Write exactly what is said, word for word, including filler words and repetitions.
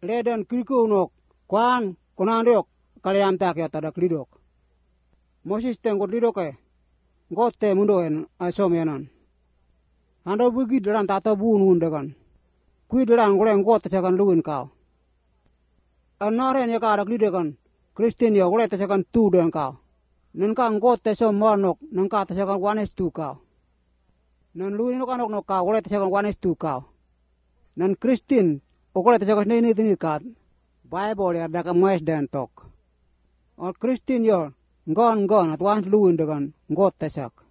Kledan kilkunok kwan kunandok kaliam tak ya tada klidok. Moses tengkot lidok eh. Ngote mundo en asomenan. Ando bugi dalan tata buun undakan. Kui dalan gole ngote cakan luin kau. Anaren ya kada klidekan. Kristin ya gole cakan tu dan kau. Nangka ngote so manok nangka cakan wanes tu kau. Nan luin no kanok no kau gole cakan wanes tu kau. Nan Kristin ogole cakan ini ini kat. Bible ya daka moes dan tok. Or Kristin ya ngon ngon at wan luin dengan ngote cak.